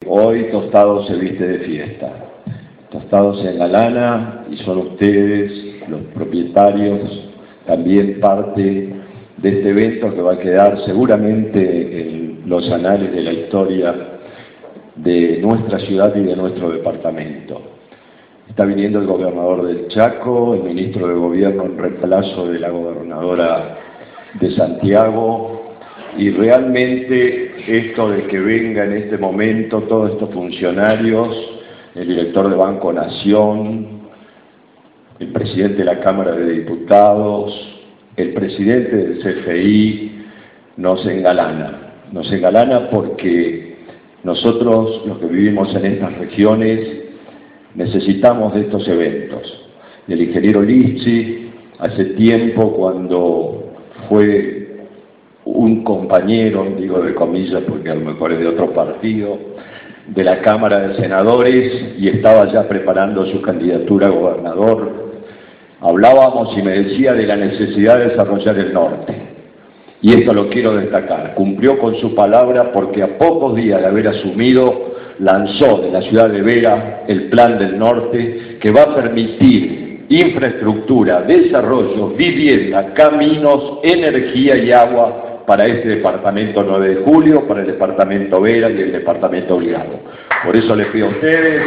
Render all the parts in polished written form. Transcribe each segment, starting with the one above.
hoy Tostado se viste de fiesta. Tostado se engalana y son ustedes, los propietarios, también parte de este evento que va a quedar seguramente en los anales de la historia de nuestra ciudad y de nuestro departamento. Está viniendo el gobernador del Chaco, el ministro de Gobierno en reemplazo de la gobernadora de Santiago, y realmente esto de que venga en este momento todos estos funcionarios, el director de Banco Nación, el presidente de la Cámara de Diputados, el presidente del CFI, nos engalana porque nosotros, los que vivimos en estas regiones, necesitamos de estos eventos. El ingeniero Lichi, hace tiempo, cuando fue un compañero, digo de comillas porque a lo mejor es de otro partido, de la Cámara de Senadores y estaba ya preparando su candidatura a gobernador, hablábamos y me decía de la necesidad de desarrollar el norte. Y esto lo quiero destacar, cumplió con su palabra porque a pocos días de haber asumido, lanzó de la ciudad de Vera el Plan del Norte, que va a permitir infraestructura, desarrollo, vivienda, caminos, energía y agua para este departamento 9 de julio, para el departamento Vera y el departamento Obligado. Por eso les pido a ustedes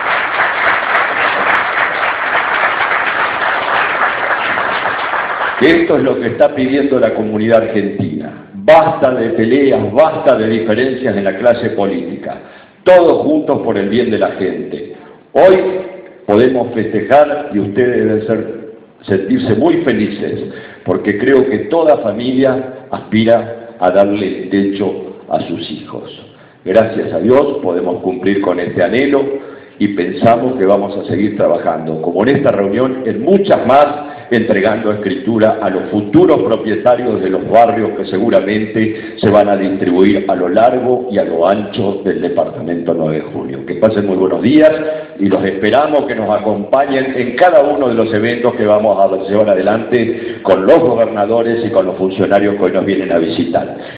que esto es lo que está pidiendo la comunidad argentina. Basta de peleas, basta de diferencias en la clase política. Todos juntos por el bien de la gente. Hoy podemos festejar y ustedes deben sentirse muy felices, porque creo que toda familia aspira a darle techo a sus hijos. Gracias a Dios podemos cumplir con este anhelo y pensamos que vamos a seguir trabajando, como en esta reunión, en muchas más, entregando escritura a los futuros propietarios de los barrios que seguramente se van a distribuir a lo largo y a lo ancho del departamento 9 de julio. Que pasen muy buenos días y los esperamos que nos acompañen en cada uno de los eventos que vamos a llevar adelante con los gobernadores y con los funcionarios que hoy nos vienen a visitar.